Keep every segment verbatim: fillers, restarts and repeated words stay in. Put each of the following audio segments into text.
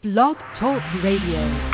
Blog Talk Radio.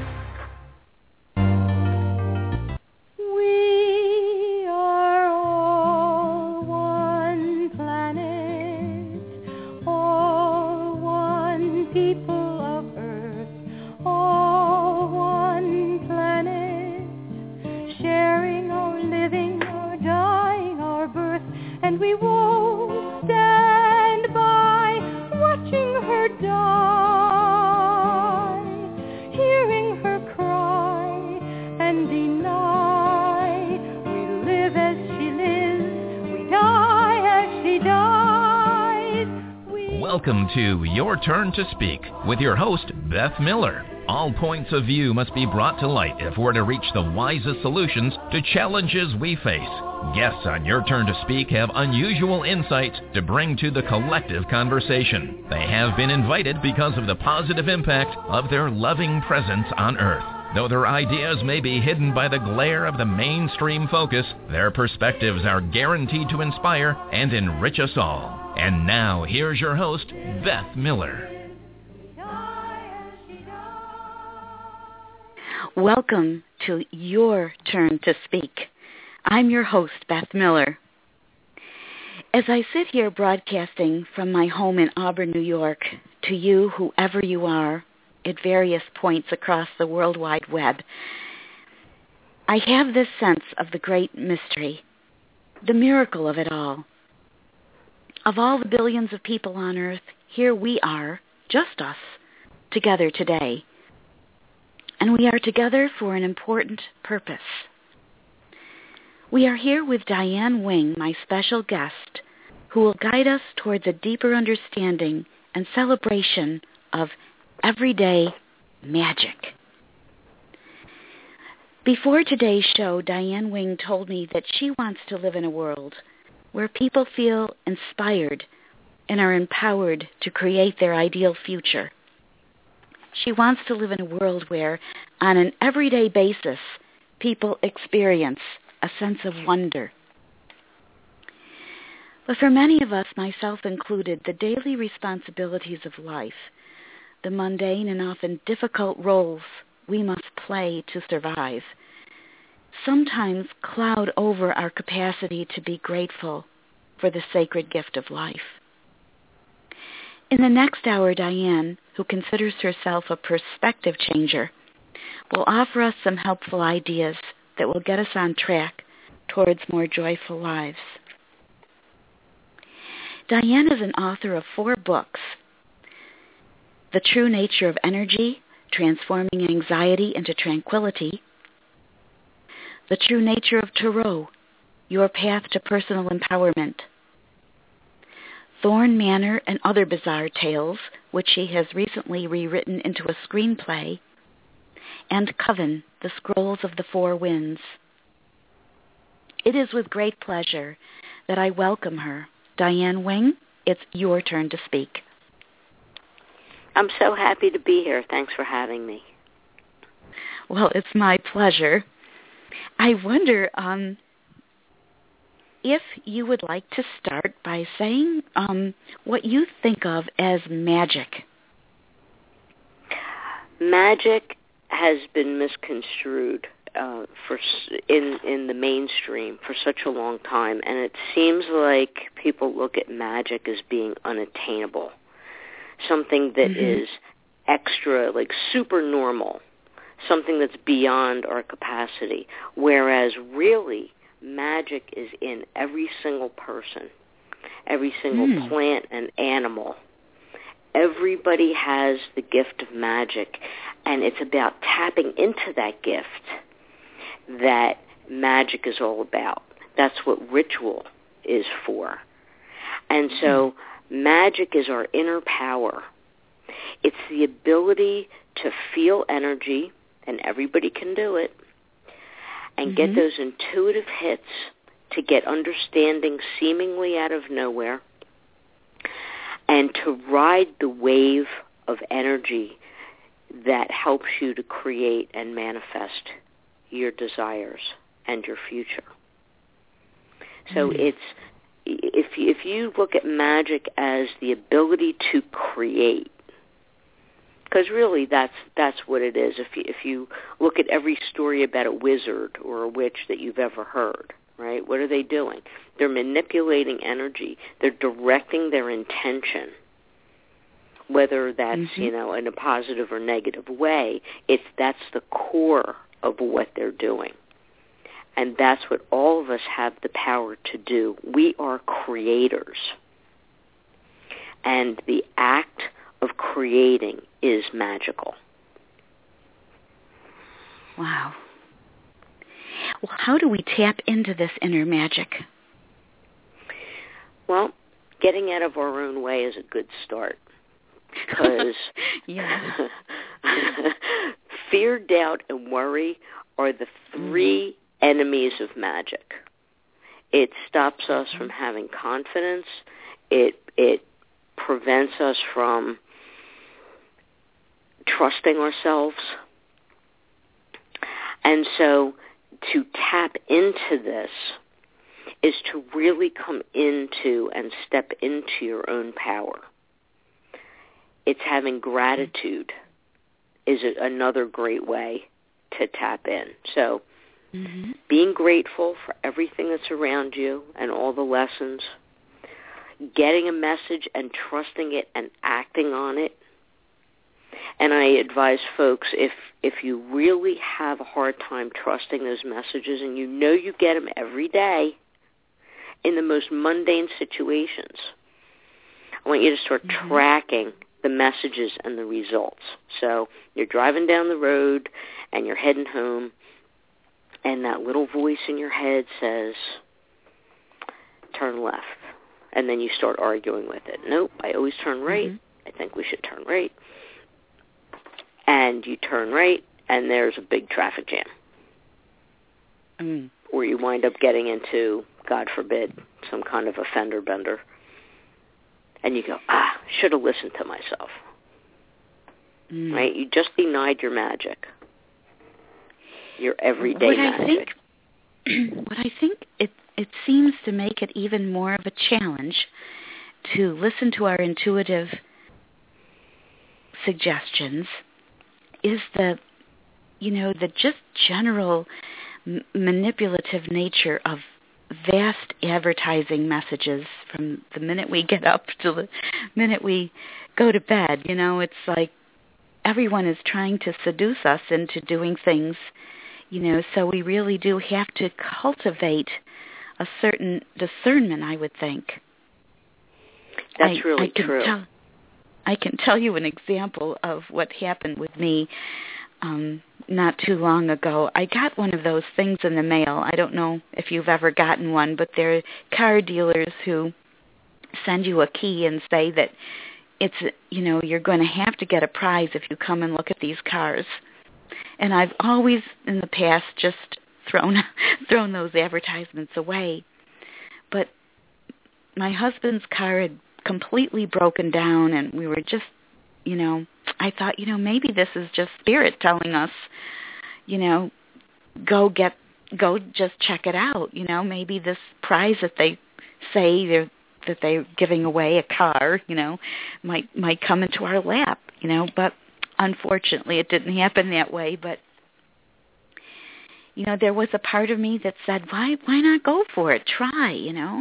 Welcome to Your Turn to Speak with your host, Beth Miller. All points of view must be brought to light if we're to reach the wisest solutions to challenges we face. Guests on Your Turn to Speak have unusual insights to bring to the collective conversation. They have been invited because of the positive impact of their loving presence on Earth. Though their ideas may be hidden by the glare of the mainstream focus, their perspectives are guaranteed to inspire and enrich us all. And now, here's your host, Beth Miller. Welcome to Your Turn to Speak. I'm your host, Beth Miller. As I sit here broadcasting from my home in Auburn, New York, to you, whoever you are, at various points across the World Wide Web, I have this sense of the great mystery, the miracle of it all. Of all the billions of people on Earth, here we are, just us, together today. And we are together for an important purpose. We are here with Diane Wing, my special guest, who will guide us towards a deeper understanding and celebration of everyday magic. Before today's show, Diane Wing told me that she wants to live in a world where people feel inspired and are empowered to create their ideal future. She wants to live in a world where, on an everyday basis, people experience a sense of wonder. But for many of us, myself included, the daily responsibilities of life, the mundane and often difficult roles we must play to survive, sometimes cloud over our capacity to be grateful for the sacred gift of life. In the next hour, Diane, who considers herself a perspective changer, will offer us some helpful ideas that will get us on track towards more joyful lives. Diane is an author of four books: The True Nature of Energy, Transforming Anxiety into Tranquility; The True Nature of Tarot, Your Path to Personal Empowerment; Thorn Manor and Other Bizarre Tales, which she has recently rewritten into a screenplay; and Coven, The Scrolls of the Four Winds. It is with great pleasure that I welcome her. Diane Wing, it's your turn to speak. I'm so happy to be here. Thanks for having me. Well, it's my pleasure. I wonder um, if you would like to start by saying um, what you think of as magic. Magic has been misconstrued uh, for in in the mainstream for such a long time, and it seems like people look at magic as being unattainable, something that mm-hmm. is extra, like super normal, something that's beyond our capacity, whereas really magic is in every single person, every single mm. plant and animal. Everybody has the gift of magic, and it's about tapping into that gift that magic is all about. That's what ritual is for. And so mm. magic is our inner power. It's the ability to feel energy, and everybody can do it, and mm-hmm. get those intuitive hits to get understanding seemingly out of nowhere, and to ride the wave of energy that helps you to create and manifest your desires and your future. So mm-hmm. it's if if you look at magic as the ability to create, Because really, that's that's what it is. If you, if you look at every story about a wizard or a witch that you've ever heard, right? What are they doing? They're manipulating energy. They're directing their intention, whether that's mm-hmm. you know in a positive or negative way. It's that's the core of what they're doing, and that's what all of us have the power to do. We are creators, and the act of creating is magical. Wow. Well, how do we tap into this inner magic? Well, getting out of our own way is a good start. Because fear, doubt, and worry are the three mm-hmm. enemies of magic. It stops us mm-hmm. from having confidence. It it prevents us from trusting ourselves. And so to tap into this is to really come into and step into your own power. It's having gratitude is a, another great way to tap in. So mm-hmm. being grateful for everything that's around you and all the lessons, getting a message and trusting it and acting on it. And I advise folks, if if you really have a hard time trusting those messages and you know you get them every day in the most mundane situations, I want you to start mm-hmm. tracking the messages and the results. So you're driving down the road and you're heading home, and that little voice in your head says, turn left. And then you start arguing with it. Nope, I always turn right. Mm-hmm. I think we should turn right. And you turn right, and there's a big traffic jam. Mm. Or you wind up getting into, God forbid, some kind of a fender bender. And you go, ah, should have listened to myself. Mm. Right? You just denied your magic. Your everyday what magic. I think, what I think it, it seems to make it even more of a challenge to listen to our intuitive suggestions is the, you know, the just general m- manipulative nature of vast advertising messages from the minute we get up to the minute we go to bed. You know, it's like everyone is trying to seduce us into doing things, you know, so we really do have to cultivate a certain discernment, I would think. That's I, really I true. Tell, I can tell you an example of what happened with me um, not too long ago. I got one of those things in the mail. I don't know if you've ever gotten one, but they're car dealers who send you a key and say that it's, you know, you're going to have to get a prize if you come and look at these cars. And I've always in the past just thrown thrown those advertisements away. But my husband's car had completely broken down, and we were just, you know, I thought, you know, maybe this is just spirit telling us, you know, go get, go just check it out. You know, maybe this prize that they say they're, that they're giving away, a car, you know, might might come into our lap, you know. But unfortunately, it didn't happen that way. But you know, there was a part of me that said, why why not go for it? Try, you know.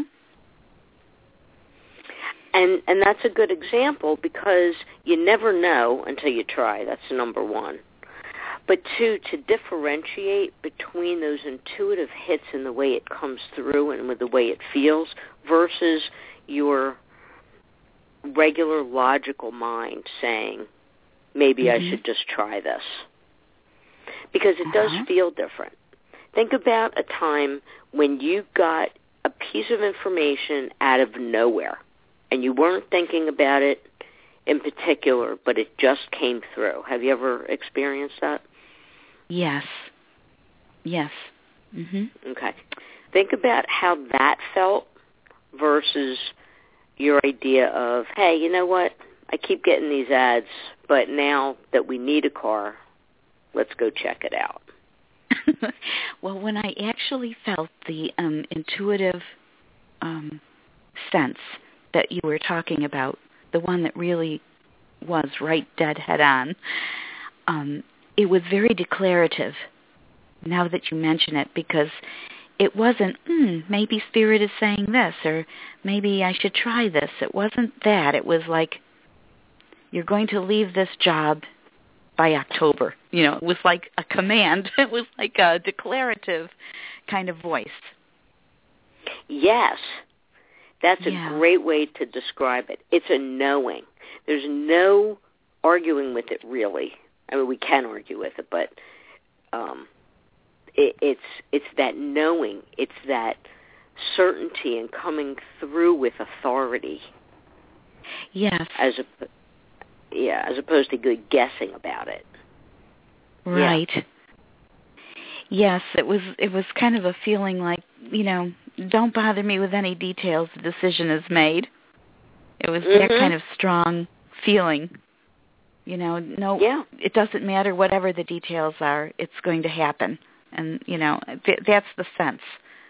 And and that's a good example because you never know until you try. That's number one. But two, to differentiate between those intuitive hits and the way it comes through and with the way it feels versus your regular logical mind saying, maybe mm-hmm. I should just try this. Because it uh-huh. does feel different. Think about a time when you got a piece of information out of nowhere and you weren't thinking about it in particular, but it just came through. Have you ever experienced that? Yes. Yes. Mhm. Okay. Think about how that felt versus your idea of, hey, you know what? I keep getting these ads, but now that we need a car, let's go check it out. Well, when I actually felt the um, intuitive um, sense that you were talking about, the one that really was right dead head on. Um, it was very declarative, now that you mention it, because it wasn't, hmm, maybe Spirit is saying this, or maybe I should try this. It wasn't that. It was like, you're going to leave this job by October. You know, it was like a command. It was like a declarative kind of voice. Yes. That's a yeah. great way to describe it. It's a knowing. There's no arguing with it, really. I mean, we can argue with it, but um, it, it's it's that knowing. It's that certainty and coming through with authority. Yes. As a yeah, as opposed to good guessing about it. Right. Yeah. Yes, it was it was kind of a feeling like, you know, don't bother me with any details. The decision is made. It was mm-hmm. that kind of strong feeling. You know, no, yeah. it doesn't matter whatever the details are. It's going to happen. And, you know, th- that's the sense.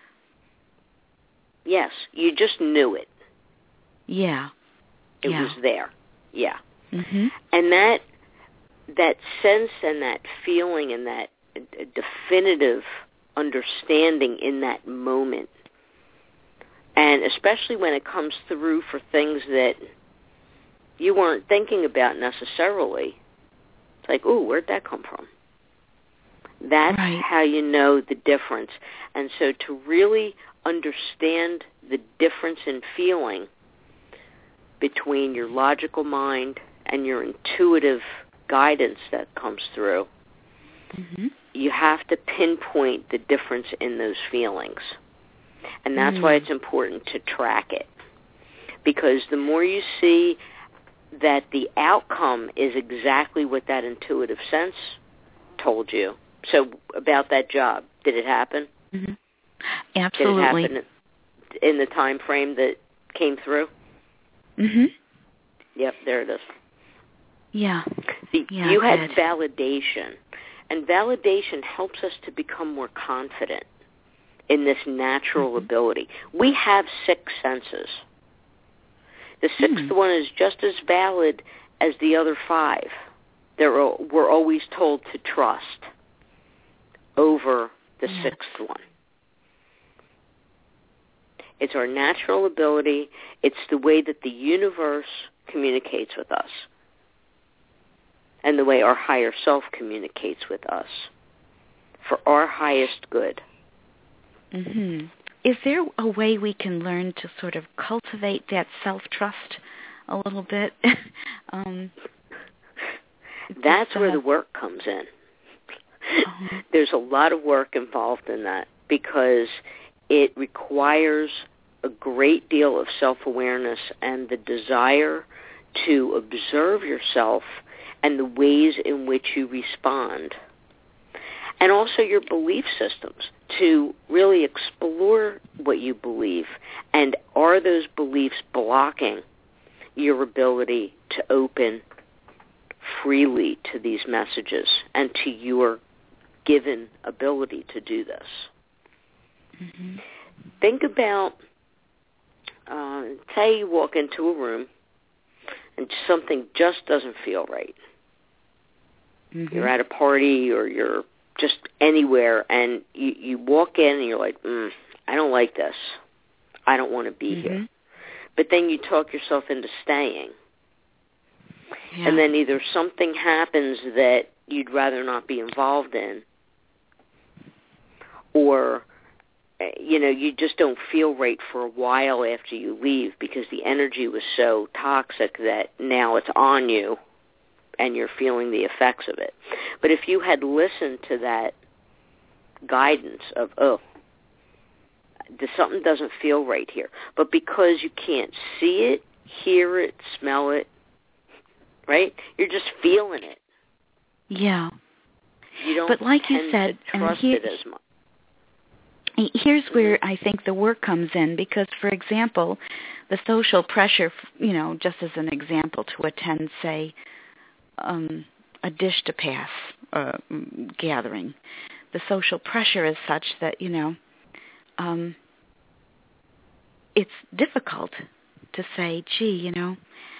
Yes, you just knew it. Yeah. It yeah. was there. Yeah. Mm-hmm. And that that sense and that feeling and that definitive understanding in that moment, and especially when it comes through for things that you weren't thinking about necessarily, it's like, ooh, where'd that come from? That's right. how you know the difference. And so to really understand the difference in feeling between your logical mind and your intuitive guidance that comes through, mm-hmm. you have to pinpoint the difference in those feelings. And that's mm. why it's important to track it. Because the more you see that the outcome is exactly what that intuitive sense told you. So about that job, did it happen? Mm-hmm. Absolutely. Did it happen in the time frame that came through? Mm-hmm. Yep, there it is. Yeah. See, yeah you had good. validation, and validation helps us to become more confident in this natural mm-hmm. ability. We have six senses. The sixth mm. one is just as valid as the other five. There are, we're always told to trust over the yes. sixth one. It's our natural ability. It's the way that the universe communicates with us and the way our higher self communicates with us for our highest good. Mm-hmm. Is there a way we can learn to sort of cultivate that self-trust a little bit? um, That's just, where uh, the work comes in. uh-huh. There's a lot of work involved in that because it requires a great deal of self-awareness and the desire to observe yourself and the ways in which you respond. And also your belief systems, to really explore what you believe. And are those beliefs blocking your ability to open freely to these messages and to your given ability to do this? Mm-hmm. Think about, uh, say you walk into a room and something just doesn't feel right. Mm-hmm. You're at a party or you're just anywhere, and you, you walk in and you're like, mm, I don't like this. I don't want to be mm-hmm. here. But then you talk yourself into staying. Yeah. And then either something happens that you'd rather not be involved in, or, you know, you just don't feel right for a while after you leave because the energy was so toxic that now it's on you and you're feeling the effects of it. But if you had listened to that guidance of, oh, something doesn't feel right here, but because you can't see it, hear it, smell it, right? You're just feeling it. Yeah. You don't but like tend you said, to trust and he, it as much. Here's where I think the work comes in because, for example, the social pressure, you know, just as an example, to attend, say, um, a dish to pass uh, gathering, the social pressure is such that, you know, um, it's difficult to say, gee, you know,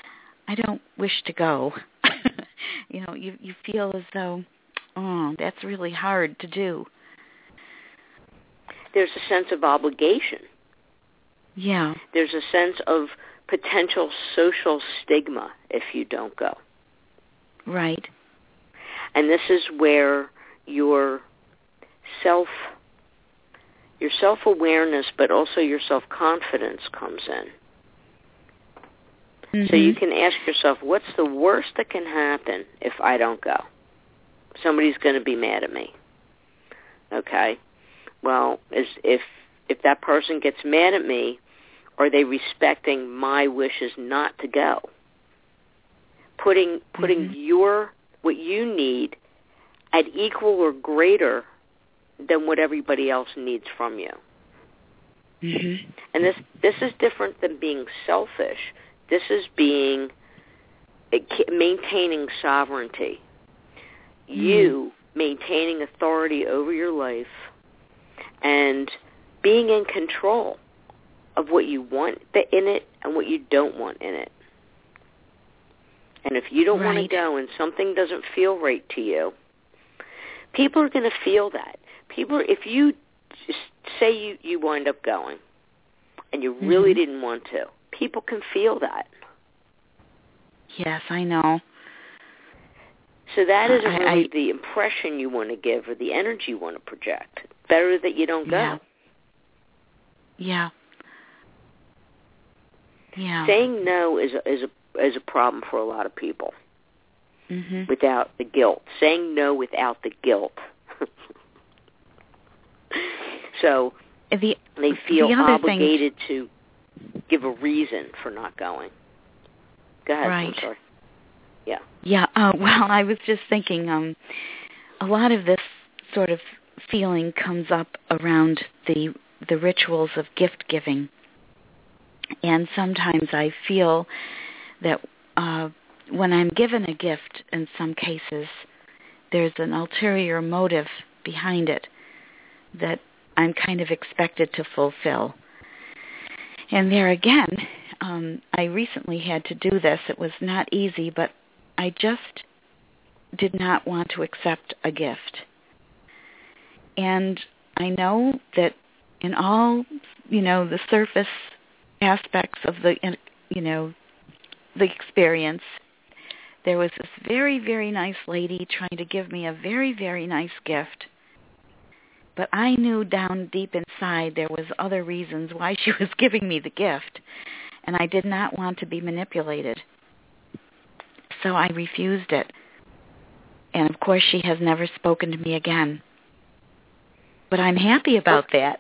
I don't wish to go. You know, you you feel as though, oh, that's really hard to do. There's a sense of obligation. Yeah. There's a sense of potential social stigma if you don't go. Right. And this is where your self, your self-awareness, but also your self-confidence comes in. Mm-hmm. So you can ask yourself, what's the worst that can happen if I don't go? Somebody's going to be mad at me. Okay? Well, is, if if that person gets mad at me, are they respecting my wishes not to go? Putting putting mm-hmm. your what you need at equal or greater than what everybody else needs from you. Mm-hmm. And this this is different than being selfish. This is being maintaining sovereignty. Mm-hmm. You maintaining authority over your life and being in control of what you want in it and what you don't want in it. And if you don't right. want to go and something doesn't feel right to you, people are going to feel that. People, if you just say you, you wind up going and you really mm-hmm. didn't want to, people can feel that. Yes, I know. So that isn't I, really I, the impression you want to give or the energy you want to project. Better that you don't go. Yeah. Yeah. Yeah. Saying no is a, is a is a problem for a lot of people. Mm-hmm. Without the guilt. Saying no without the guilt. So the, they feel the obligated thing... to give a reason for not going. Go ahead. Right. I'm sorry. Yeah. Yeah. Uh, well, I was just thinking um, a lot of this sort of feeling comes up around the the rituals of gift giving. And sometimes I feel that uh, when I'm given a gift, in some cases, there's an ulterior motive behind it that I'm kind of expected to fulfill. And there again, um, I recently had to do this. It was not easy, but I just did not want to accept a gift. And I know that in all, you know, the surface aspects of the, you know, the experience, there was this very, very nice lady trying to give me a very, very nice gift. But I knew down deep inside there was other reasons why she was giving me the gift, and I did not want to be manipulated. So I refused it. And, of course, she has never spoken to me again. But I'm happy about that.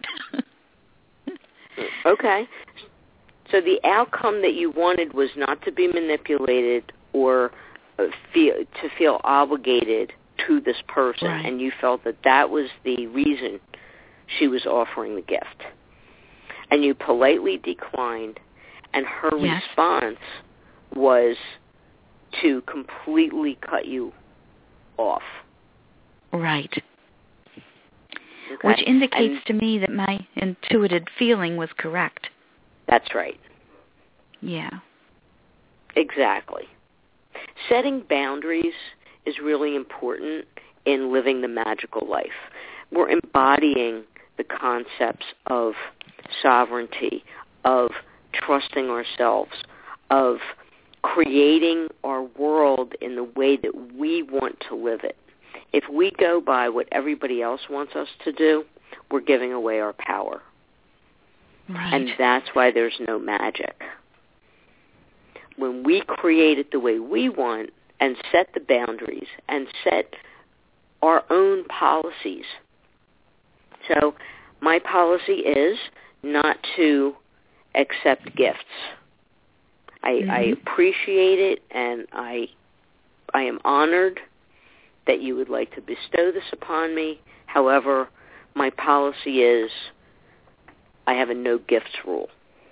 Okay. So the outcome that you wanted was not to be manipulated or feel, to feel obligated to this person, right. and you felt that that was the reason she was offering the gift. And you politely declined, and her yes. response was to completely cut you off. Right. Okay. Which indicates and to me that my intuitive feeling was correct. That's right. Yeah. Exactly. Setting boundaries is really important in living the magical life. We're embodying the concepts of sovereignty, of trusting ourselves, of creating our world in the way that we want to live it. If we go by what everybody else wants us to do, we're giving away our power. Right. And that's why there's no magic. When we create it the way we want and set the boundaries and set our own policies. So my policy is not to accept gifts. I, mm-hmm. I appreciate it, and I I am honored that you would like to bestow this upon me. However, my policy is I have a no gifts rule.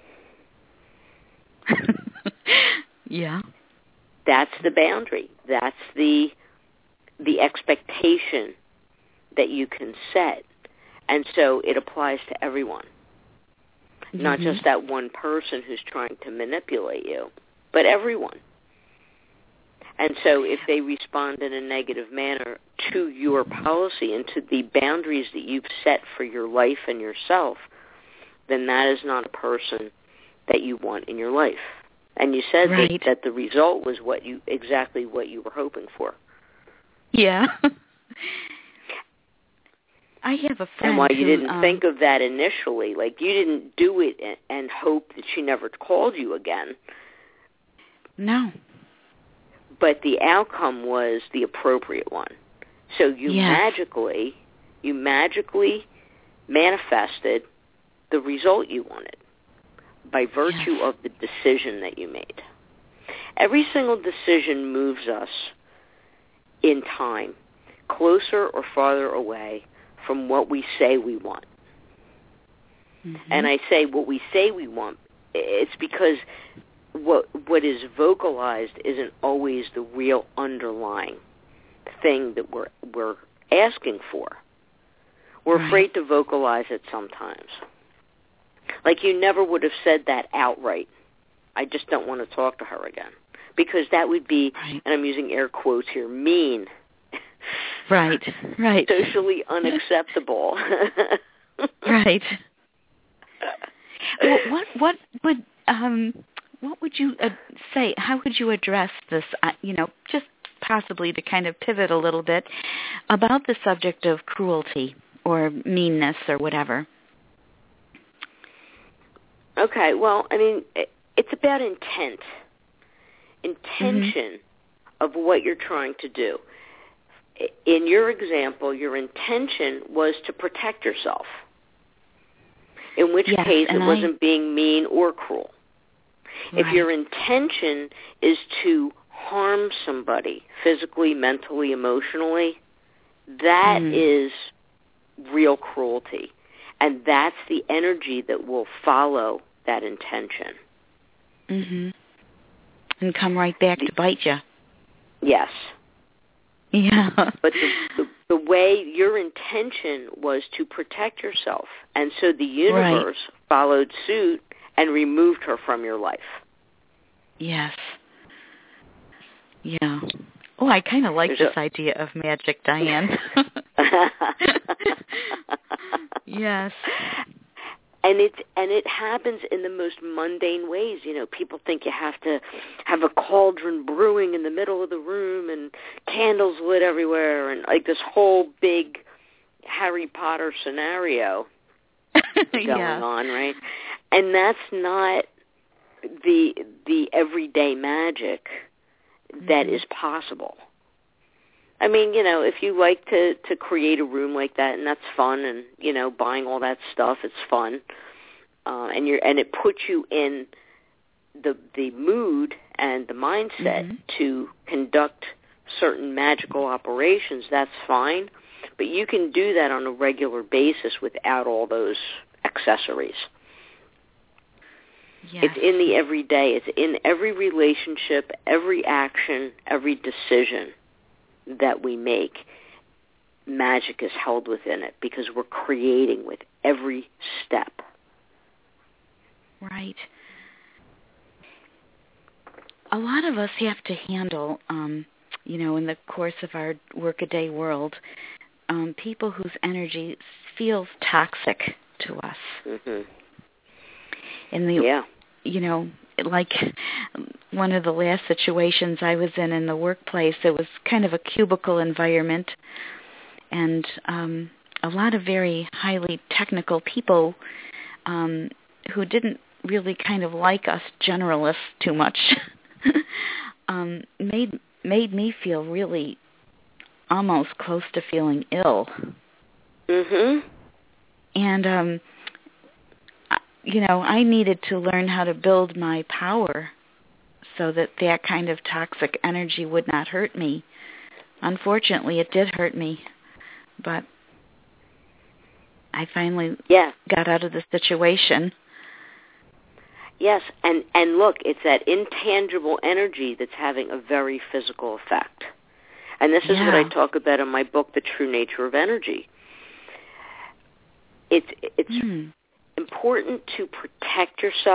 Yeah. That's the boundary. That's the the expectation that you can set. And so it applies to everyone. Mm-hmm. Not just that one person who's trying to manipulate you, but everyone. And so if they respond in a negative manner to your policy and to the boundaries that you've set for your life and yourself, then that is not a person that you want in your life. And you said right. that, that the result was what you exactly what you were hoping for. Yeah. I have a friend And why you who, didn't um, think of that initially, like you didn't do it and, and hope that she never called you again. No. But the outcome was the appropriate one. So you yes. magically, you magically manifested the result you wanted by virtue yes. of the decision that you made. Every single decision moves us in time, closer or farther away from what we say we want. Mm-hmm. And I say what we say we want, it's because what what is vocalized isn't always the real underlying thing that we're we're asking for. We're right. afraid to vocalize it sometimes. Like you never would have said that outright. I just don't want to talk to her again. Because that would be, right. and I'm using air quotes here, mean. Right, right. Socially unacceptable. Right. Well, what what would um what would you uh, say? How would you address this? Uh, you know, just possibly to kind of pivot a little bit about the subject of cruelty or meanness or whatever. Okay. Well, I mean, it's about intent, intention mm-hmm. of what you're trying to do. In your example, your intention was to protect yourself, in which yes, case it I, wasn't being mean or cruel. Right. If your intention is to harm somebody physically, mentally, emotionally, that mm-hmm. is real cruelty. And that's the energy that will follow that intention. Mm-hmm. And come right back to bite you. Yes. Yeah. But the, the, the way your intention was to protect yourself, and so the universe right. followed suit and removed her from your life. Yes. Yeah. Oh, I kind of like There's this a... idea of magic, Diane. Yes. And it and it happens in the most mundane ways. You know, people think you have to have a cauldron brewing in the middle of the room and candles lit everywhere and like this whole big Harry Potter scenario going yeah. on, right? And that's not the the everyday magic that mm-hmm. is possible. I mean, you know, if you like to, to create a room like that, and that's fun, and, you know, buying all that stuff, it's fun, uh, and you're and it puts you in the the mood and the mindset mm-hmm. to conduct certain magical operations, that's fine, but you can do that on a regular basis without all those accessories. Yes. It's in the everyday. It's in every relationship, every action, every decision that we make. Magic is held within it because we're creating with every step. Right. A lot of us have to handle, um, you know, in the course of our workaday world, um, people whose energy feels toxic to us. Mm-hmm. In the, yeah. you know, like one of the last situations I was in in the workplace, it was kind of a cubicle environment, and um, a lot of very highly technical people um, who didn't really kind of like us generalists too much um, made made me feel really almost close to feeling ill. Mm-hmm. And um you know, I needed to learn how to build my power so that that kind of toxic energy would not hurt me. Unfortunately, it did hurt me, but I finally yeah. got out of the situation. Yes, and, and look, it's that intangible energy that's having a very physical effect. And this is yeah. what I talk about in my book, The True Nature of Energy. It's it's... Mm. important to protect yourself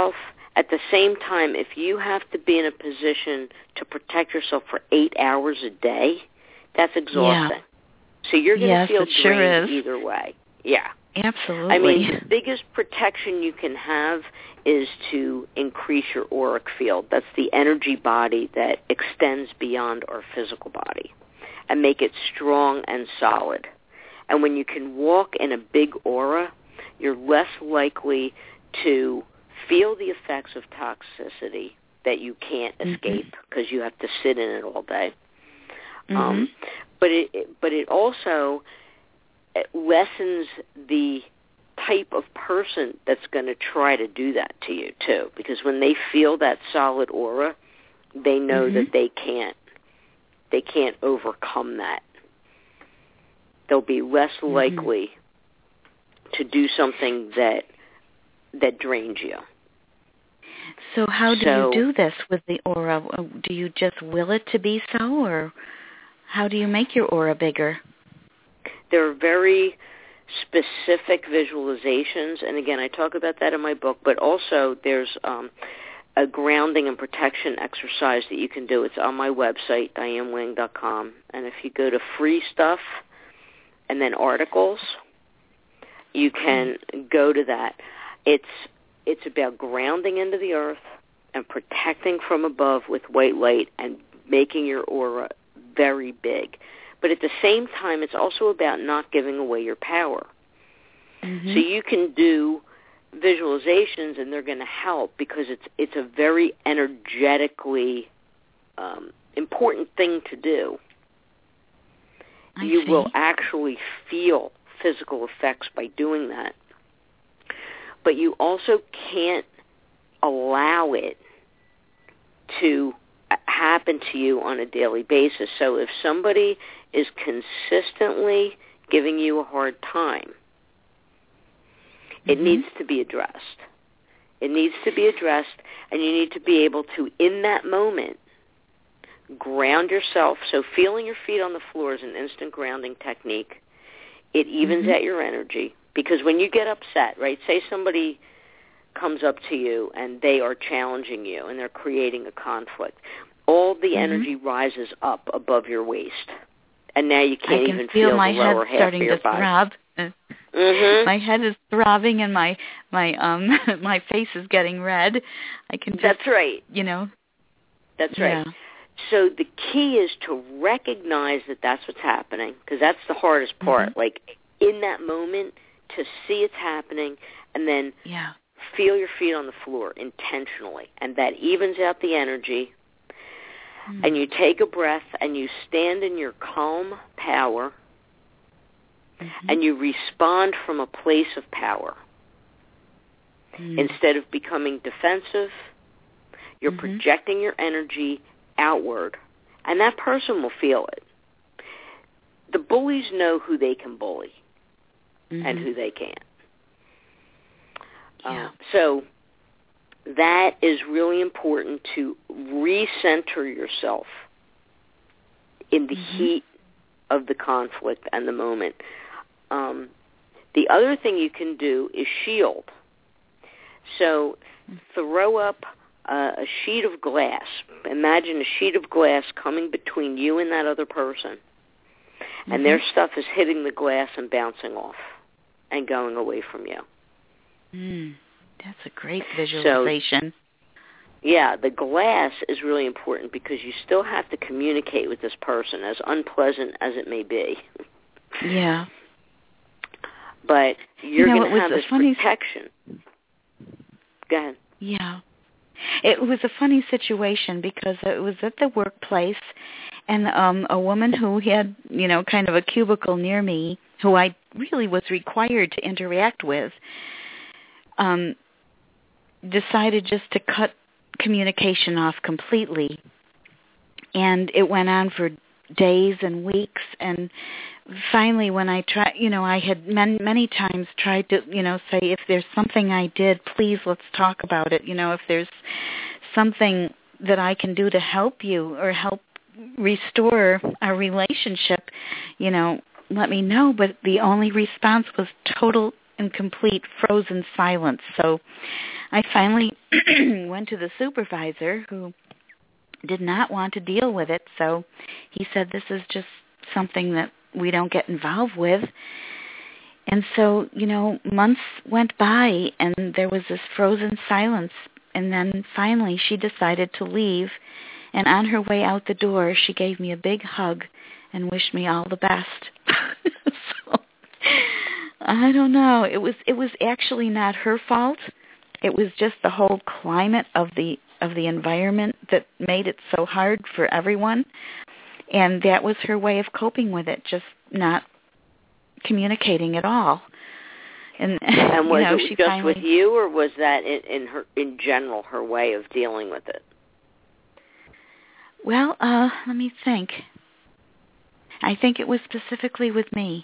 At the same time, if you have to be in a position to protect yourself for eight hours a day, that's exhausting. Yeah. So you're going yes, to feel it sure drained is. either way. Yeah. Absolutely. I mean, the biggest protection you can have is to increase your auric field. That's the energy body that extends beyond our physical body, and make it strong and solid. And when you can walk in a big aura, you're less likely to feel the effects of toxicity that you can't mm-hmm. escape because you have to sit in it all day. Mm-hmm. Um, but it, but it also lessens the type of person that's going to try to do that to you too, because when they feel that solid aura, they know mm-hmm. that they can't they can't overcome that. They'll be less mm-hmm. likely to do something that that drains you. So how do so, you do this with the aura? Do you just will it to be so, or how do you make your aura bigger? There are very specific visualizations, and again, I talk about that in my book, but also there's um, a grounding and protection exercise that you can do. It's on my website, diane wing dot com, and if you go to free stuff and then articles, you can go to that. It's it's about grounding into the earth and protecting from above with white light and making your aura very big. But at the same time, it's also about not giving away your power. Mm-hmm. So you can do visualizations, and they're going to help because it's it's a very energetically um, important thing to do. I you see. will actually feel physical effects by doing that. But you also can't allow it to happen to you on a daily basis. So if somebody is consistently giving you a hard time, it mm-hmm. needs to be addressed. It needs to be addressed, and you need to be able to, in that moment, ground yourself. So feeling your feet on the floor is an instant grounding technique. It evens mm-hmm. out your energy, because when you get upset, right, say somebody comes up to you and they are challenging you and they're creating a conflict, all the mm-hmm. energy rises up above your waist, and now you can't I can even feel, feel my the lower head half starting of your to body. throb. Mm-hmm. My head is throbbing and my my um my face is getting red. I can just, That's right. You know. That's right. Yeah. So the key is to recognize that that's what's happening, because that's the hardest part. Mm-hmm. Like in that moment, to see it's happening, and then yeah. feel your feet on the floor intentionally, and that evens out the energy. Mm-hmm. And you take a breath, and you stand in your calm power, mm-hmm. and you respond from a place of power. Mm-hmm. Instead of becoming defensive, you're mm-hmm. projecting your energy outward, and that person will feel it. The bullies know who they can bully mm-hmm. and who they can't. Yeah. Uh, so that is really important, to recenter yourself in the mm-hmm. heat of the conflict and the moment. Um, the other thing you can do is shield. So throw up uh, a sheet of glass. Imagine a sheet of glass coming between you and that other person, mm-hmm. and their stuff is hitting the glass and bouncing off and going away from you. Mm, that's a great visualization. So, yeah, the glass is really important because you still have to communicate with this person, as unpleasant as it may be. Yeah. But you're you know, going to have this funny... protection. Go ahead. Yeah. It was a funny situation because it was at the workplace, and um a woman who had, you know, kind of a cubicle near me, who I really was required to interact with, um, decided just to cut communication off completely. And it went on for days and weeks, and finally when I tried, you know, I had many, many times tried to, you know, say, if there's something I did, please let's talk about it. You know, if there's something that I can do to help you or help restore our relationship, you know, let me know. But the only response was total in complete frozen silence. So I finally went to the supervisor, who did not want to deal with it. So he said, this is just something that we don't get involved with. And so, you know, months went by, and there was this frozen silence. And then finally she decided to leave. And on her way out the door, she gave me a big hug and wished me all the best. So, I don't know. It was it was actually not her fault. It was just the whole climate of the of the environment that made it so hard for everyone. And that was her way of coping with it, just not communicating at all. And, and was you know, it she just finally, with you, or was that in, in her in general her way of dealing with it? Well, uh, let me think. I think it was specifically with me.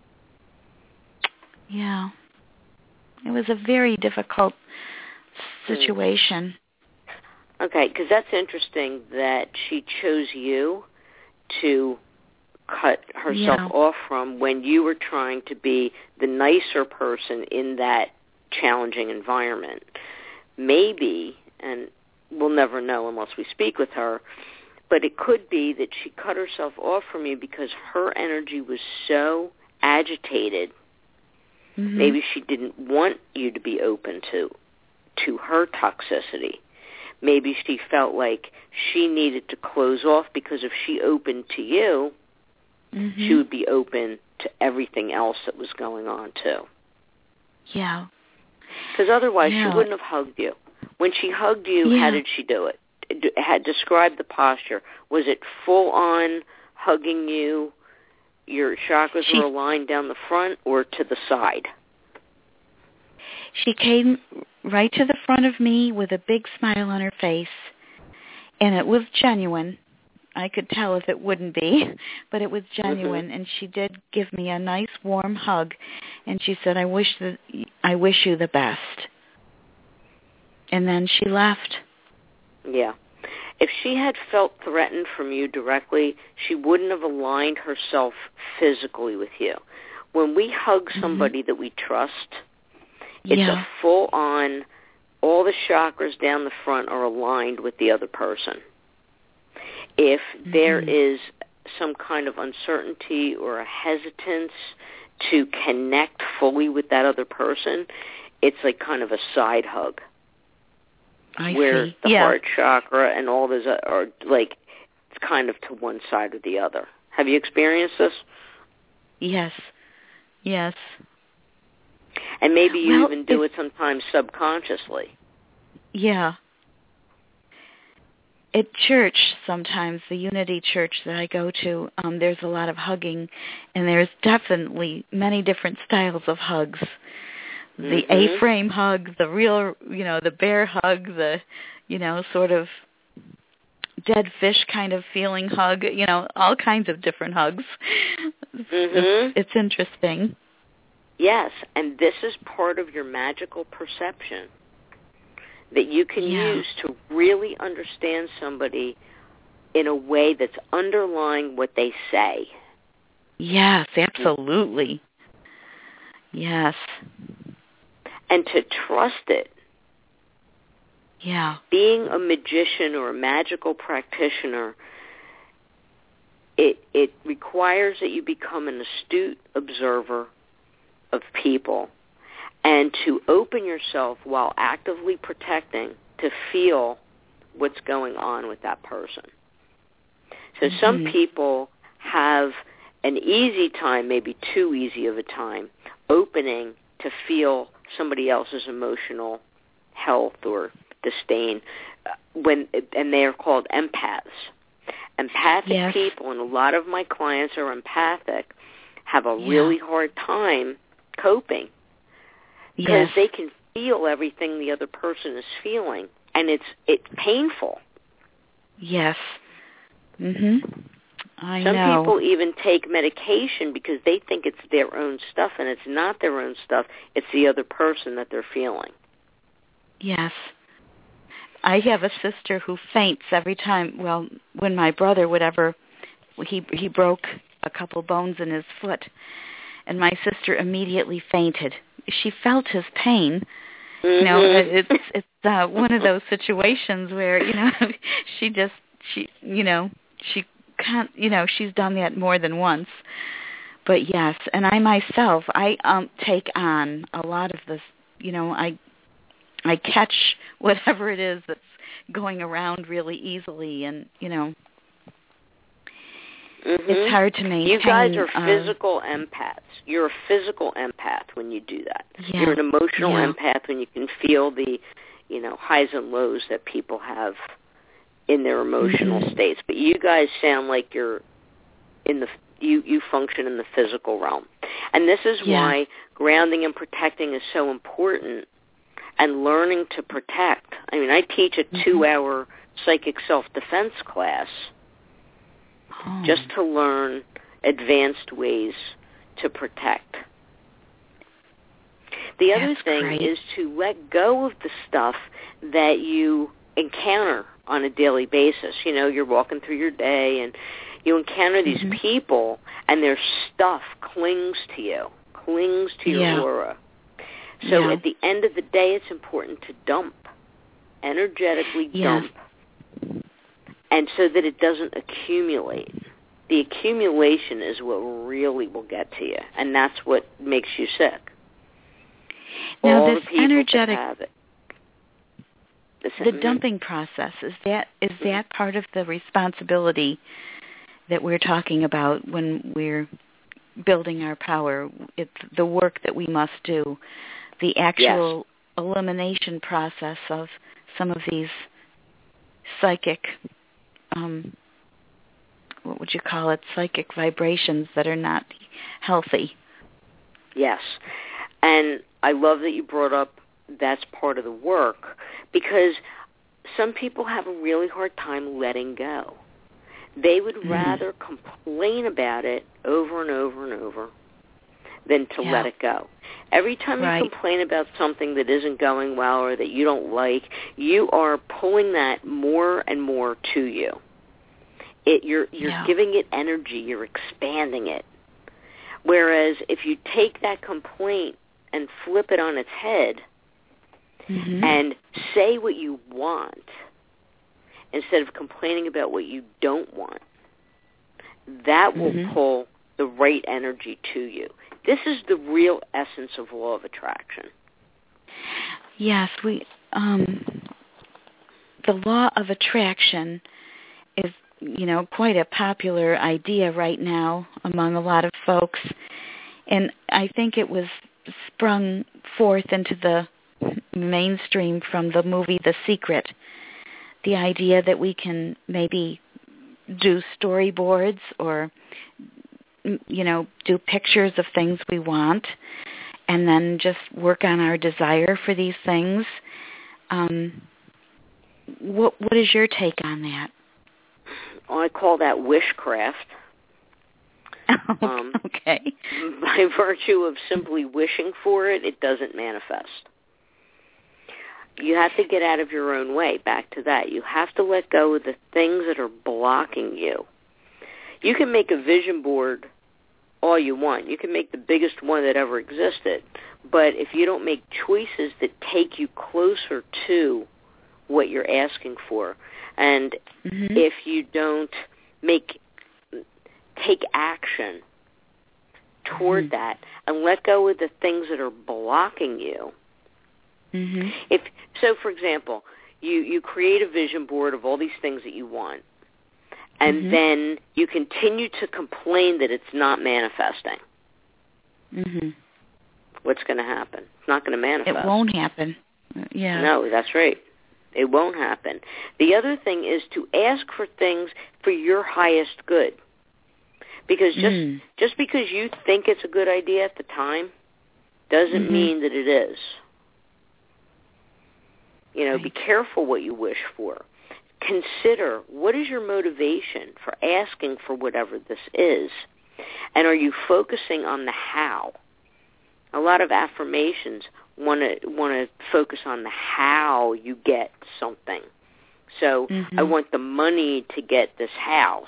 Yeah. It was a very difficult situation. Okay, because that's interesting that she chose you to cut herself Yeah. off from when you were trying to be the nicer person in that challenging environment. Maybe, and we'll never know unless we speak with her, but it could be that she cut herself off from you because her energy was so agitated. Mm-hmm. Maybe she didn't want you to be open to to her toxicity. Maybe she felt like she needed to close off because if she opened to you, mm-hmm. she would be open to everything else that was going on too. Yeah. Because otherwise yeah. she wouldn't have hugged you. When she hugged you, yeah. how did she do it? Had described the posture. Was it full on hugging you? Your chakras she, were aligned down the front or to the side? She came right to the front of me with a big smile on her face, and it was genuine. I could tell if it wouldn't be, but it was genuine. Mm-hmm. And she did give me a nice warm hug, and she said, "I wish the I wish you the best." And then she left. Yeah. If she had felt threatened from you directly, she wouldn't have aligned herself physically with you. When we hug somebody mm-hmm. that we trust, it's yeah. a full-on, all the chakras down the front are aligned with the other person. If mm-hmm. there is some kind of uncertainty or a hesitance to connect fully with that other person, it's like kind of a side hug. I where see. the yeah. heart chakra and all those are like it's kind of to one side or the other. Have you experienced this? Yes. Yes. And maybe you well, even do it sometimes subconsciously. Yeah. At church, sometimes, the Unity Church that I go to, um, there's a lot of hugging, and there's definitely many different styles of hugs. The mm-hmm. A-frame hug, the real, you know, the bear hug, the, you know, sort of dead fish kind of feeling hug, you know, all kinds of different hugs. Mm-hmm. It's, it's interesting. Yes, and this is part of your magical perception that you can yeah. use to really understand somebody in a way that's underlying what they say. Yes, absolutely. Yes. And to trust it. Yeah. Being a magician or a magical practitioner, it it requires that you become an astute observer of people and to open yourself while actively protecting to feel what's going on with that person. So mm-hmm. some people have an easy time, maybe too easy of a time, opening to feel somebody else's emotional health or disdain, when and they are called empaths. Empathic yes. people, and a lot of my clients are empathic, have a yeah. really hard time coping because yes. they can feel everything the other person is feeling, and it's it's painful. Yes. Mhm. I Some know. people even take medication because they think it's their own stuff, and it's not their own stuff. It's the other person that they're feeling. Yes. I have a sister who faints every time, well, when my brother would ever, he, he broke a couple bones in his foot, and my sister immediately fainted she felt his pain. Mm-hmm. You know, it's it's uh, one of those situations where, you know, she just she you know she can't you know she's done that more than once. But yes, and I myself I um take on a lot of this. You know, I I catch whatever it is that's going around really easily, and you know. Mm-hmm. It's hard to maintain. You guys are uh, physical empaths. You're a physical empath when you do that. Yeah, You're an emotional yeah. empath when you can feel the, you know, highs and lows that people have in their emotional mm-hmm. states. But you guys sound like you're in the you you function in the physical realm, and this is yeah. why grounding and protecting is so important. And learning to protect. I mean, I teach a mm-hmm. two-hour psychic self-defense class. Oh. Just to learn advanced ways to protect. The That's other thing great. is to let go of the stuff that you encounter on a daily basis. You know, you're walking through your day and you encounter these mm-hmm. people and their stuff clings to you, clings to your yeah. aura. So yeah. at the end of the day, it's important to dump, energetically yeah. dump. And so that it doesn't accumulate. The accumulation is what really will get to you, and that's what makes you sick. Now, All this the people energetic, that have it. the dumping process, is that is that part of the responsibility that we're talking about when we're building our power? It's the work that we must do, the actual yes. elimination process of some of these psychic Um, what would you call it, psychic vibrations that are not healthy. Yes. And I love that you brought up that's part of the work, because some people have a really hard time letting go. They would mm-hmm. rather complain about it over and over and over than to yeah. let it go. Every time right. you complain about something that isn't going well or that you don't like, you are pulling that more and more to you. It, you're you're yeah. giving it energy. You're expanding it. Whereas if you take that complaint and flip it on its head mm-hmm. and say what you want instead of complaining about what you don't want, that will mm-hmm. pull the right energy to you. This is the real essence of law of attraction. Yes, we. Um, the law of attraction is, you know, quite a popular idea right now among a lot of folks, and I think it was sprung forth into the mainstream from the movie The Secret. The idea that we can maybe do storyboards or, you know, do pictures of things we want and then just work on our desire for these things. Um, what what is your take on that? Well, I call that wishcraft. um, okay. By virtue of simply wishing for it, it doesn't manifest. You have to get out of your own way. Back to that. You have to let go of the things that are blocking you. You can make a vision board all you want. You can make the biggest one that ever existed. But if you don't make choices that take you closer to what you're asking for, and mm-hmm. if you don't make take action toward mm-hmm. that and let go of the things that are blocking you. Mm-hmm. If so, for example, you, you create a vision board of all these things that you want, and mm-hmm. then you continue to complain that it's not manifesting. Mm-hmm. What's going to happen? It's not going to manifest. It won't happen. Yeah. No, that's right. It won't happen. The other thing is to ask for things for your highest good. Because just mm. just because you think it's a good idea at the time doesn't mm-hmm. mean that it is. You know, right. Be careful what you wish for. Consider, what is your motivation for asking for whatever this is? And are you focusing on the how? A lot of affirmations want to want to focus on the how you get something. So mm-hmm. I want the money to get this house.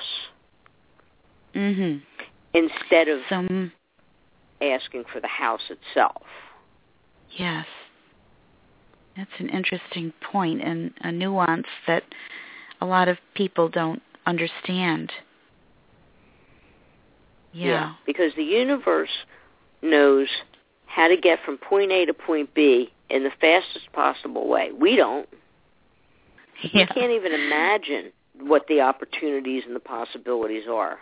Mm-hmm. Instead of Some... asking for the house itself. Yes. That's an interesting point and a nuance that a lot of people don't understand. Yeah. yeah. Because the universe knows how to get from point A to point B in the fastest possible way. We don't. Yeah. We can't even imagine what the opportunities and the possibilities are.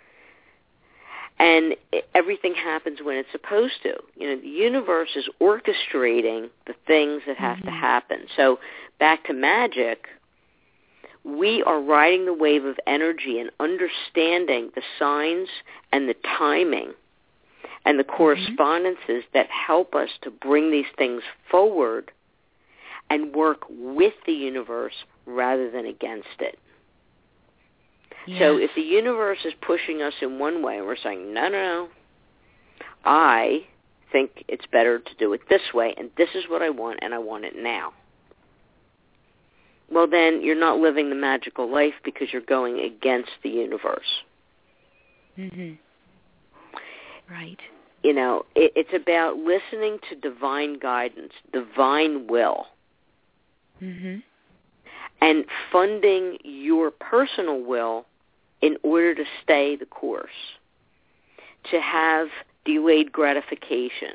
And everything happens when it's supposed to. You know, the universe is orchestrating the things that have mm-hmm. to happen. So back to magic, we are riding the wave of energy and understanding the signs and the timing and the correspondences mm-hmm. that help us to bring these things forward and work with the universe rather than against it. Yes. So if the universe is pushing us in one way, we're saying, no, no, no, I think it's better to do it this way, and this is what I want, and I want it now. Well, then you're not living the magical life because you're going against the universe. Mm-hmm. Right. You know, it, it's about listening to divine guidance, divine will, mm-hmm. and funding your personal will in order to stay the course, to have delayed gratification,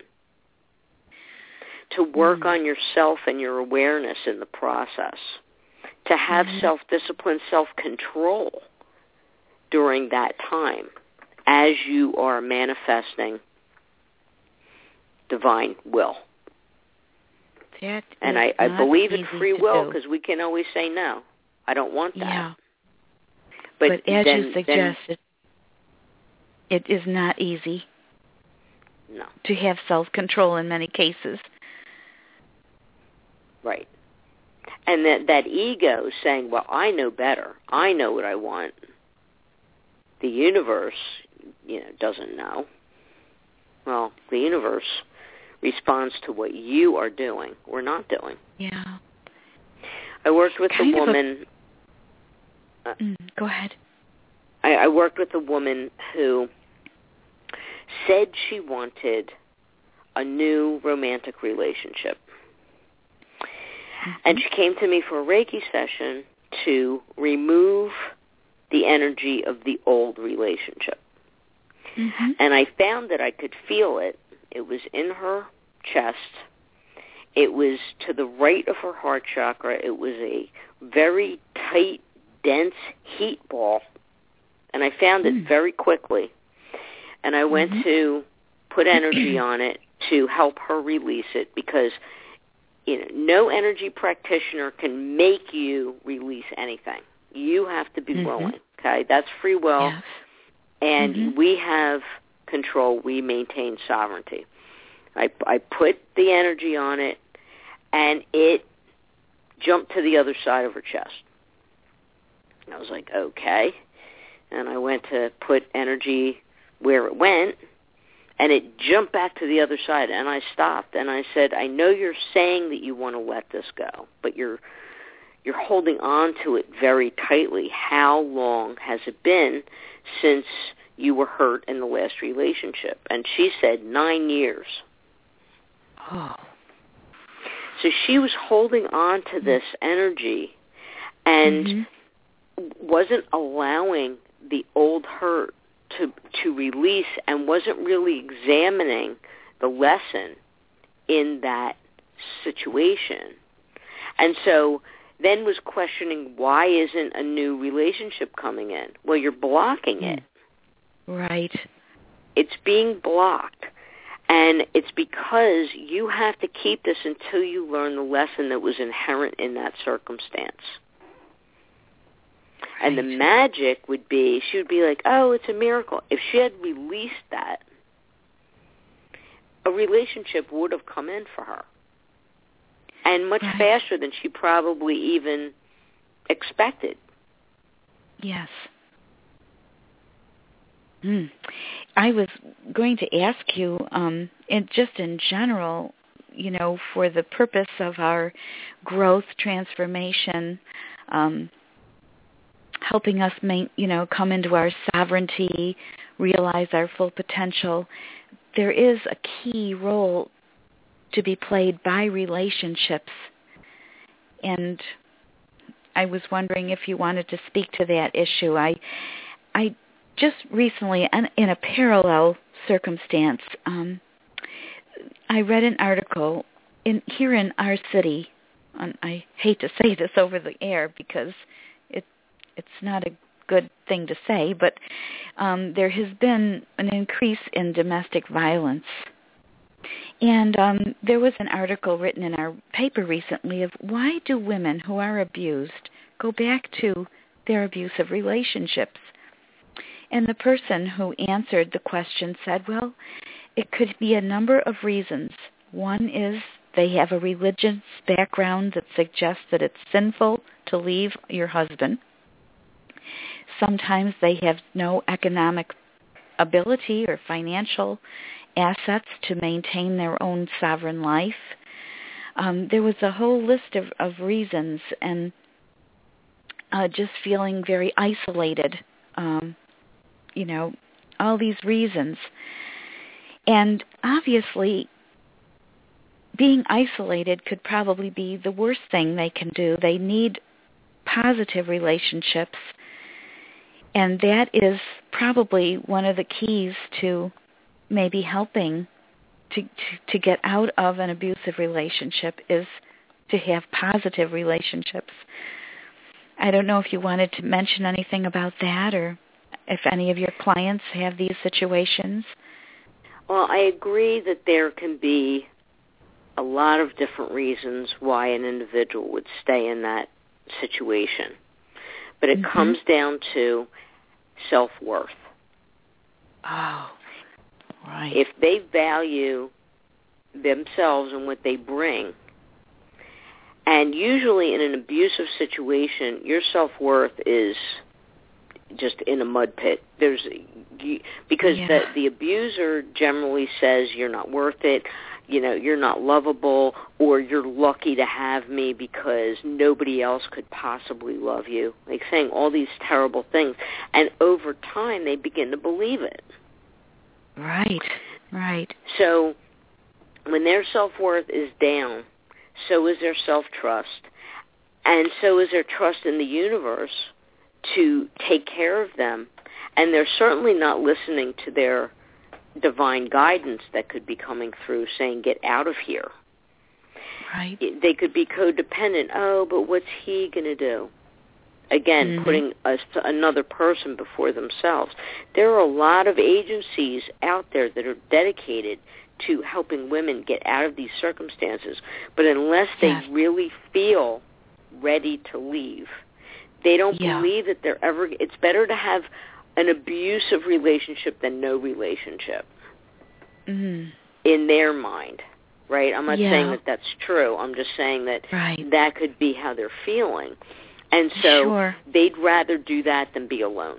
to work mm-hmm. on yourself and your awareness in the process, to have mm-hmm. self-discipline, self-control during that time as you are manifesting divine will. That and I, I believe in free will because we can always say no. I don't want that. Yeah. But, but as then, you suggested, it is not easy no. to have self-control in many cases. Right. And that, that ego saying, well, I know better. I know what I want. The universe, you know, doesn't know. Well, the universe responds to what you are doing or not doing. Yeah. I worked with kind a woman... A, uh, mm, go ahead. I, I worked with a woman who said she wanted a new romantic relationship. Mm-hmm. And she came to me for a Reiki session to remove the energy of the old relationship. Mm-hmm. And I found that I could feel it. It was in her chest. It was to the right of her heart chakra. It was a very tight, dense heat ball. And I found it mm. very quickly. And I went mm-hmm. to put energy on it to help her release it because you know, no energy practitioner can make you release anything. You have to be mm-hmm. willing, okay? That's free will. Yes. And mm-hmm. we have control. We maintain sovereignty. I, I put the energy on it, and it jumped to the other side of her chest. I was like, okay. And I went to put energy where it went, and it jumped back to the other side, and I stopped. And I said, I know you're saying that you want to let this go, but you're you're holding on to it very tightly. How long has it been since you were hurt in the last relationship? And she said, nine years. Oh. So she was holding on to this energy and mm-hmm. wasn't allowing the old hurt to to release and wasn't really examining the lesson in that situation. And so then was questioning, why isn't a new relationship coming in? Well, you're blocking it. Right. It's being blocked. And it's because you have to keep this until you learn the lesson that was inherent in that circumstance. Right. And the magic would be, she would be like, oh, it's a miracle. If she had released that, a relationship would have come in for her. And much right. faster than she probably even expected. Yes. Mm. I was going to ask you, um, in, just in general, you know, for the purpose of our growth, transformation, um, helping us, main, you know, come into our sovereignty, realize our full potential, there is a key role to be played by relationships. And I was wondering if you wanted to speak to that issue. I, I just recently, in a parallel circumstance, um, I read an article in here in our city. And I hate to say this over the air because it it's not a good thing to say, but um, there has been an increase in domestic violence. And um, there was an article written in our paper recently of why do women who are abused go back to their abusive relationships? And the person who answered the question said, well, it could be a number of reasons. One is they have a religious background that suggests that it's sinful to leave your husband. Sometimes they have no economic ability or financial assets to maintain their own sovereign life. Um, there was a whole list of, of reasons, and uh, just feeling very isolated, um, you know, all these reasons. And obviously, being isolated could probably be the worst thing they can do. They need positive relationships, and that is probably one of the keys to maybe helping to, to, to get out of an abusive relationship is to have positive relationships. I don't know if you wanted to mention anything about that or if any of your clients have these situations. Well, I agree that there can be a lot of different reasons why an individual would stay in that situation. But it mm-hmm. comes down to self-worth. Oh, right. If they value themselves and what they bring, and usually in an abusive situation, your self-worth is just in a mud pit. There's because yeah. the the abuser generally says you're not worth it, you know, you're not lovable, or you're lucky to have me because nobody else could possibly love you. Like saying all these terrible things, and over time they begin to believe it. Right, right. So when their self-worth is down, so is their self-trust, and so is their trust in the universe to take care of them, and they're certainly not listening to their divine guidance that could be coming through saying, get out of here. Right. They could be codependent. Oh, but what's he going to do? Again, mm-hmm. putting a, another person before themselves. There are a lot of agencies out there that are dedicated to helping women get out of these circumstances, but unless they yes. really feel ready to leave, they don't yeah. believe that they're ever, it's better to have an abusive relationship than no relationship mm-hmm. in their mind, right? I'm not yeah. saying that that's true. I'm just saying that right. that could be how they're feeling. And so sure. they'd rather do that than be alone.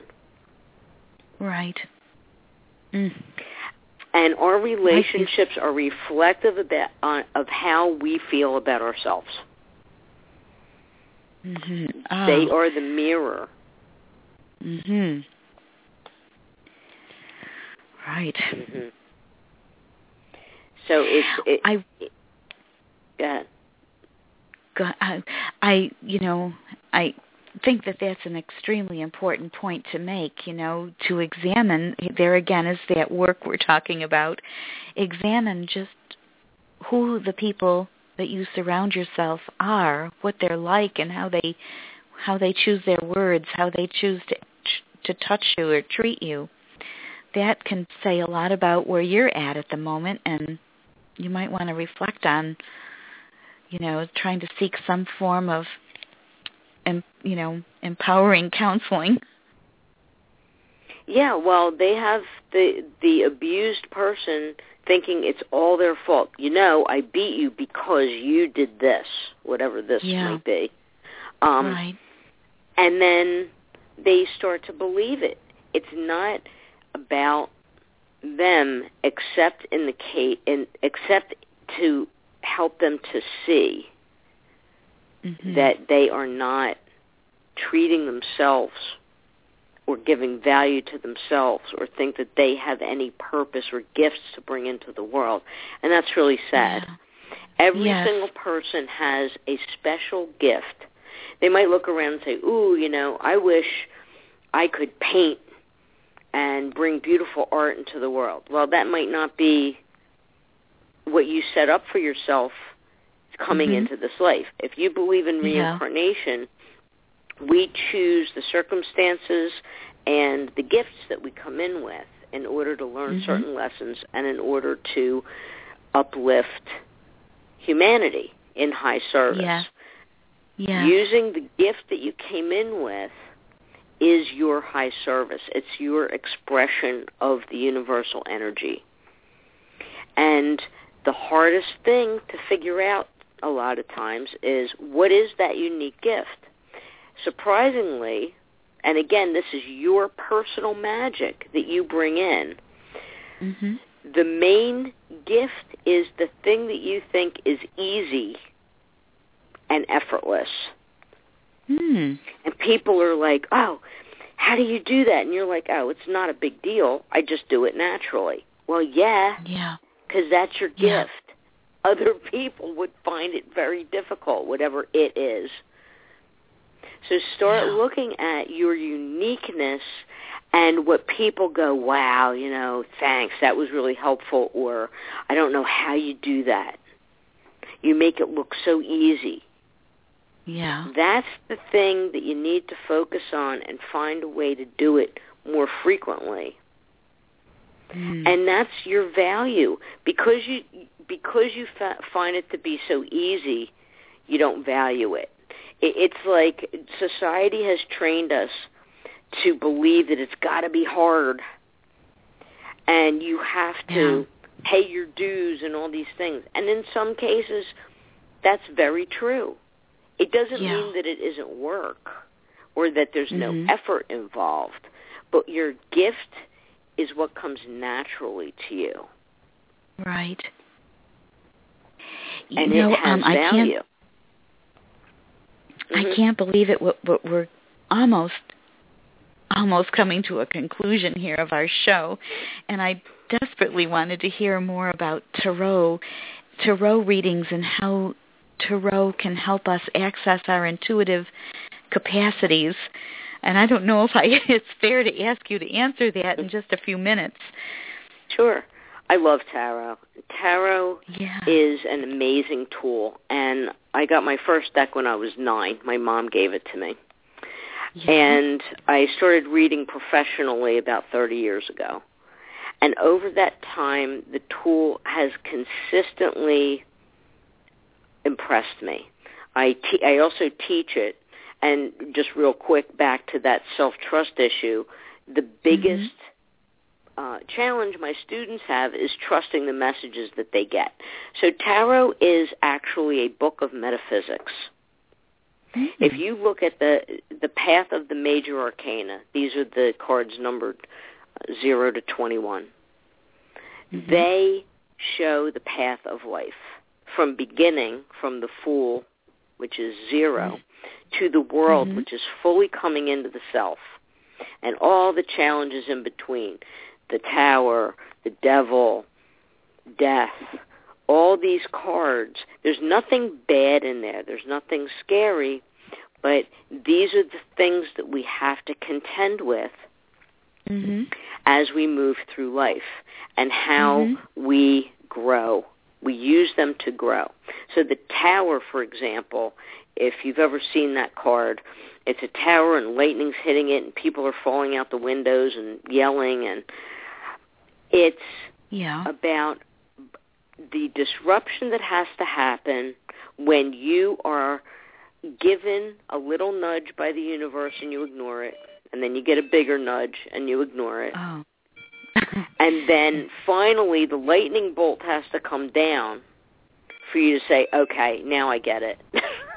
Right. Mm. And our relationships are reflective of, that, uh, of how we feel about ourselves. Mm-hmm. Oh. They are the mirror. Mm-hmm. Right. Mm-hmm. So it's it, I. It, uh, I, I, you know, I think that that's an extremely important point to make, you know, to examine, there again is that work we're talking about, examine just who the people that you surround yourself are, what they're like, and how they how they choose their words, how they choose to to touch you or treat you. That can say a lot about where you're at at the moment, and you might want to reflect on, you know, trying to seek some form of, you know, empowering counseling. Yeah, well, they have the the abused person thinking it's all their fault. You know, I beat you because you did this, whatever this yeah. might be. Um, right. And then they start to believe it. It's not about them, except in the case, in, except to help them to see mm-hmm. that they are not treating themselves or giving value to themselves or think that they have any purpose or gifts to bring into the world. And that's really sad. Yeah. Every yes. single person has a special gift. They might look around and say, ooh, you know, I wish I could paint and bring beautiful art into the world. Well, that might not be what you set up for yourself coming mm-hmm. into this life. If you believe in reincarnation, yeah. we choose the circumstances and the gifts that we come in with in order to learn mm-hmm. certain lessons and in order to uplift humanity in high service. Yeah. Yeah. Using the gift that you came in with is your high service. It's your expression of the universal energy. And the hardest thing to figure out a lot of times is, what is that unique gift? Surprisingly, and again, this is your personal magic that you bring in, mm-hmm. the main gift is the thing that you think is easy and effortless. Hmm. And people are like, oh, how do you do that? And you're like, oh, it's not a big deal. I just do it naturally. Well, yeah, yeah, because that's your gift. Yeah. Other people would find it very difficult, whatever it is. So start yeah. looking at your uniqueness and what people go, wow, you know, thanks, that was really helpful, or I don't know how you do that. You make it look so easy. Yeah. That's the thing that you need to focus on and find a way to do it more frequently. Mm. And that's your value. Because you because you fa- find it to be so easy, you don't value it. it. It's like society has trained us to believe that it's got to be hard, and you have to yeah. pay your dues and all these things. And in some cases, that's very true. It doesn't yeah. mean that it isn't work or that there's mm-hmm. no effort involved, but your gift is what comes naturally to you. Right. And you know, it has um, I value. Can't, mm-hmm. I can't believe it. We're, we're almost, almost coming to a conclusion here of our show, and I desperately wanted to hear more about tarot, tarot readings and how tarot can help us access our intuitive capacities. And I don't know if I, it's fair to ask you to answer that in just a few minutes. Sure. I love tarot. Tarot yeah. is an amazing tool. And I got my first deck when I was nine. My mom gave it to me. Yeah. And I started reading professionally about thirty years ago. And over that time, the tool has consistently impressed me. I, te- I also teach it. And just real quick, back to that self-trust issue, the biggest mm-hmm. uh, challenge my students have is trusting the messages that they get. So tarot is actually a book of metaphysics. Mm-hmm. If you look at the the path of the major arcana, these are the cards numbered zero to twenty-one. Mm-hmm. They show the path of life from beginning, from the Fool, which is zero, mm-hmm. to the world, mm-hmm. which is fully coming into the self, and all the challenges in between, the Tower, the Devil, death, all these cards. There's nothing bad in there. There's nothing scary, but these are the things that we have to contend with mm-hmm. as we move through life and how mm-hmm. we grow. We use them to grow. So the Tower, for example, if you've ever seen that card, it's a tower and lightning's hitting it and people are falling out the windows and yelling, and it's yeah. about the disruption that has to happen when you are given a little nudge by the universe and you ignore it, and then you get a bigger nudge and you ignore it. Oh. And then finally the lightning bolt has to come down for you to say, okay, now I get it.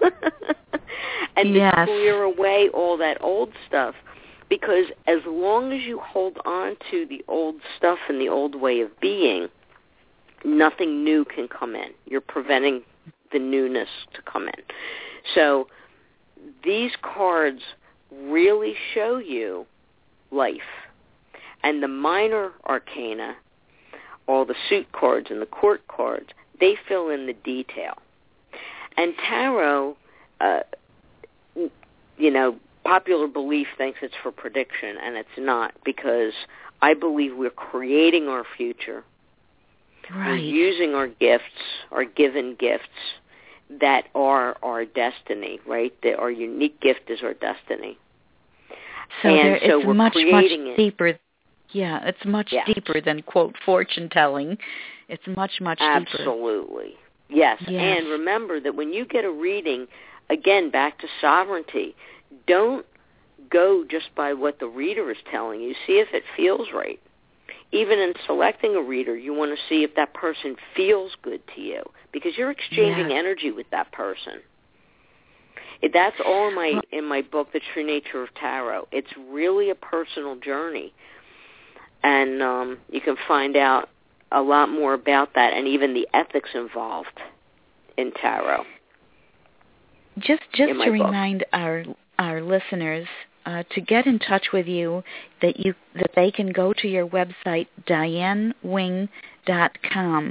And yes. to clear away all that old stuff. Because as long as you hold on to the old stuff and the old way of being, nothing new can come in. You're preventing the newness to come in. So these cards really show you life. And the minor arcana, all the suit cards and the court cards, They fill in the detail. And tarot, uh, you know, popular belief thinks it's for prediction, and it's not, because I believe we're creating our future. Right. We're using our gifts, our given gifts, that are our destiny, right? That our unique gift is our destiny. So and there, so it's we're much, much creating deeper. Yeah, it's much yes. deeper than, quote, fortune telling. It's much, much Absolutely. deeper. Absolutely. Yes. yes. And remember that when you get a reading, again, back to sovereignty, don't go just by what the reader is telling you. See if it feels right. Even in selecting a reader, you want to see if that person feels good to you, because you're exchanging yes. energy with that person. That's all in my in my book, The True Nature of Tarot. It's really a personal journey, and um, you can find out a lot more about that, and even the ethics involved in tarot. Just just to book. remind our our listeners uh, to get in touch with you, that you that they can go to your website, diane wing dot com.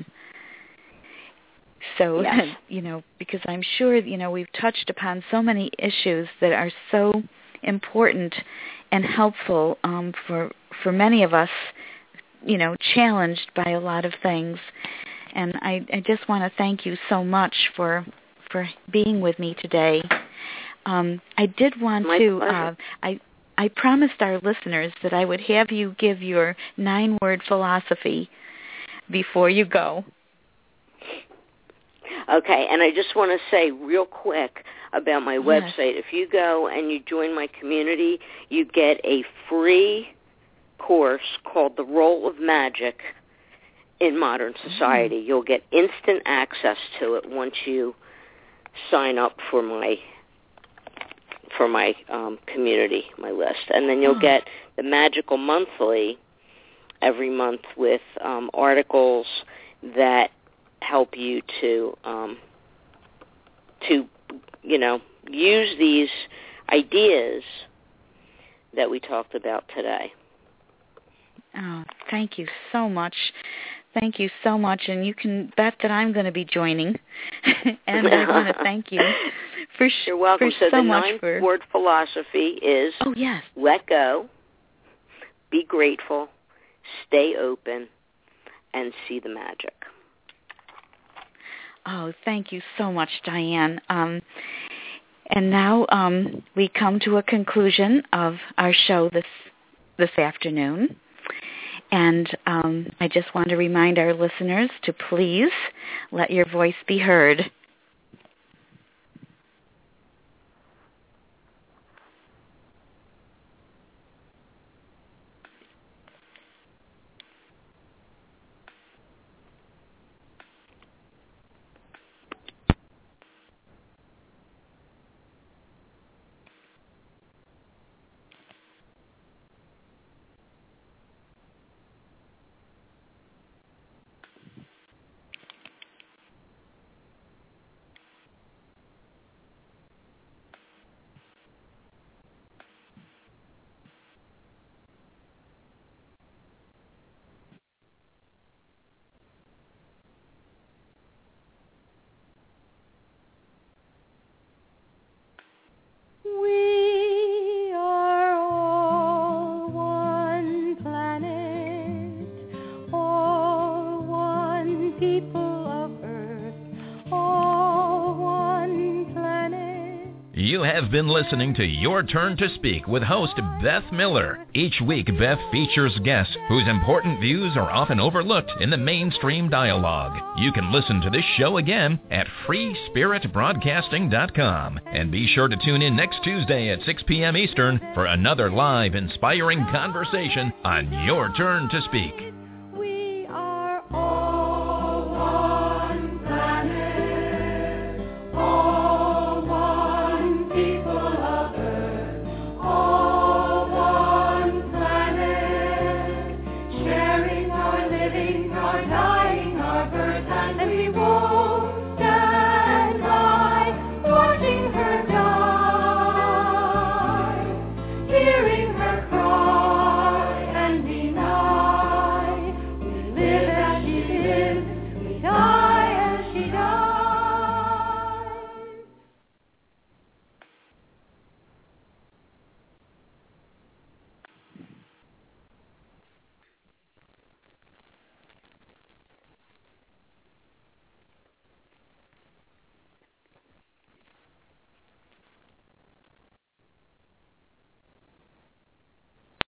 So, yes. you know, because I'm sure, you know, we've touched upon so many issues that are so important and helpful um, for for many of us, you know, challenged by a lot of things. And I, I just want to thank you so much for for being with me today. Um, I did want My to, pleasure. uh, I I promised our listeners that I would have you give your nine-word philosophy before you go. Okay, and I just want to say real quick about my yes. website. If you go and you join my community, you get a free course called The Role of Magic in Modern Society. Mm-hmm. You'll get instant access to it once you sign up for my for my um, community, my list. And then you'll oh. get the Magical Monthly every month with um, articles that help you to, um, to, you know, use these ideas that we talked about today. Oh, thank you so much. Thank you so much. And you can bet that I'm going to be joining. And I want to thank you for, sh- You're welcome. for so, so the much ninth for... word philosophy is oh, yes. let go, be grateful, stay open, and see the magic. Oh, thank you so much, Diane. Um, and now um, we come to a conclusion of our show this this afternoon. And um, I just want to remind our listeners to please let your voice be heard. We are all one planet, all one people of Earth, all one planet. You have been listening to Your Turn to Speak with host Beth Miller. Each week, Beth features guests whose important views are often overlooked in the mainstream dialogue. You can listen to this show again at free spirit broadcasting dot com. And be sure to tune in next Tuesday at six p.m. Eastern for another live, inspiring conversation on Your Turn to Speak.